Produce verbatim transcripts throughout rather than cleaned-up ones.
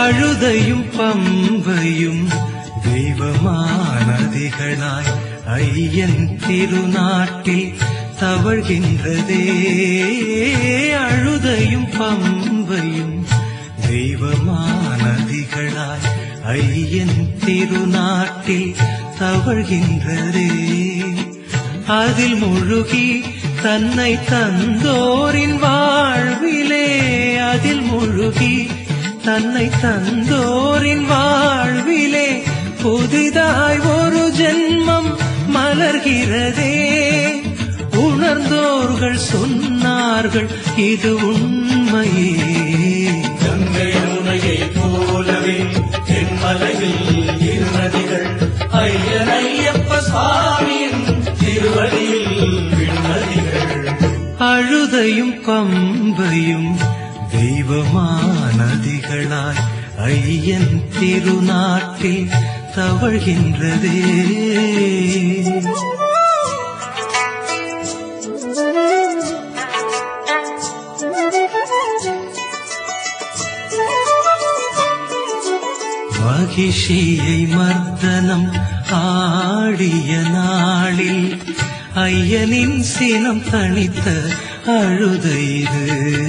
அழுதையும் பம்பையும் தெய்வமானதிகளாய் ஐயன் திருநாட்டில் தவழ்கின்றதே. அழுதையும் பம்பையும் தெய்வமானதிகளாய் ஐயன் திருநாட்டில் தவழ்கின்றதே. அதில் முழுகி தன்னை தந்தோரின் வாழ்விலே, அதில் முழுகி தன்னை தந்தோரின் வாழ்விலே புதிதாய் ஒரு ஜென்மம் மலர்கிறதே. உணர்ந்தோர்கள் சொன்னார்கள் இது உண்மையே. கங்கை முனையை போலவே தென்மலையில் இரு நதிகள் ஐயன் ஐயப்ப சுவாமியின் திருவடியில் விண்ணதிகள். அழுதையும் பம்பையும் தெய்வமானதிகளாய் ஐயன் திருநாட்டில் தவழ்கின்றதே. மகிஷியை மர்தனம் ஆடிய நாளில் ஐயனின் சினம் தணித்த அழுதை இது.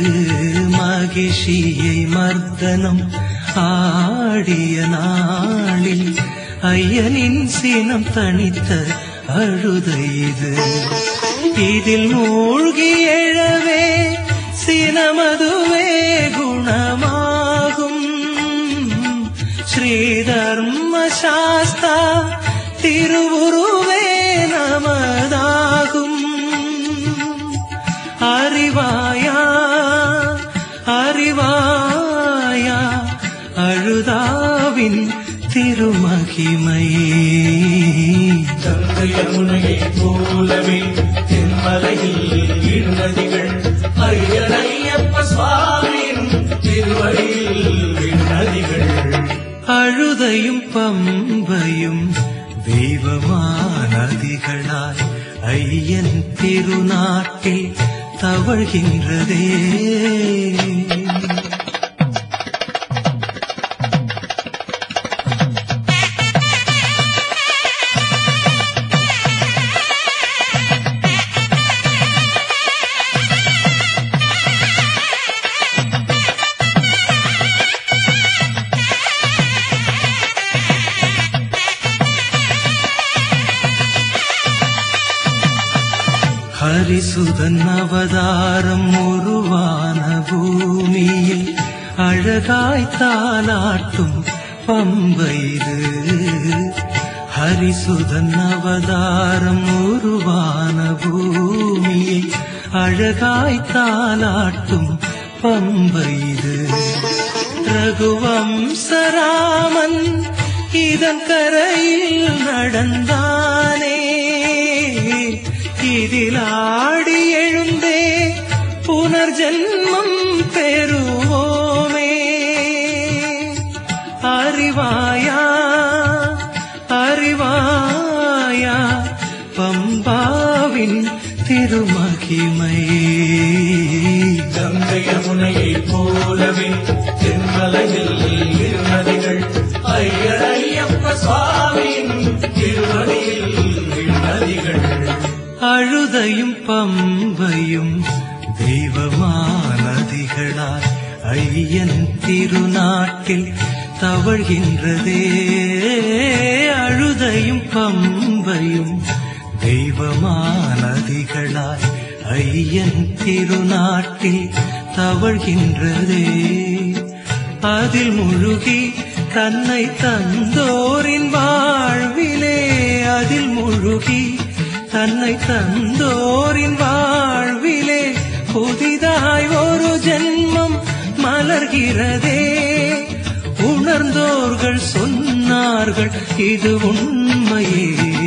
மகிஷியை மர்தனம் ஆடிய நாளில் ஐயனின் சினம் தணித்த அழுதை இது. இதில் மூழ்கி எழவே சினமதுவே குணமாகும். ஸ்ரீதர்ம சாஸ்தா திருவுருவே நமதாகும். அறிவாயா அறிவாயா அழுதாவின் திருமகிமையே. கங்கை முனையை போலவே தென்மலையில் இரு நதிகள் ஐயன் ஐயப்ப சுவாமியின் திருவடியில் விண்ணதிகள். அழுதையும் பம்பையும் தெய்வமானதிகளாய் ஐயன் திருநாட்டில் தவழ்கின்றதே. ஹரிசுதன் அவதாரம் உருவான பூமியில் அழகாய் தாலாட்டும் பம்பைது. ஹரிசுதன் அவதாரம் உருவான பூமியை அழகாய் தாலாட்டும் பம்பைது. ரகுவம்சராமன் இதன் கரையில் நடந்தானே. இதில் ஆடி எழுந்தே புனர்ஜென்மம் பெறுவோமே. அறிவாயா அறிவாயா பம்பாவின் திருமகிமையே. கங்கை முனையை போலவே தென்மலையில் இரு நதிகள் ஐயன் ஐயப்ப சுவாமியின் திருவடியில் விண்ணதிகள். அழுதையும் பம்பையும் தெய்வமானதிகளாய் ஐயன் திருநாட்டில் தவழ்கின்றதே. அழுதையும் பம்பையும் தெய்வமானதிகளாய் ஐயன் திருநாட்டில் தவழ்கின்றதே. அதில் முழுகி தன்னை தந்தோரின் வாழ்விலே, அதில் முழுகி தன்னை தந்தோரின் வாழ்விலே புதிதாய் ஒரு ஜென்மம் மலர்கிறதே. உணர்ந்தோர்கள் சொன்னார்கள் இது உண்மையே.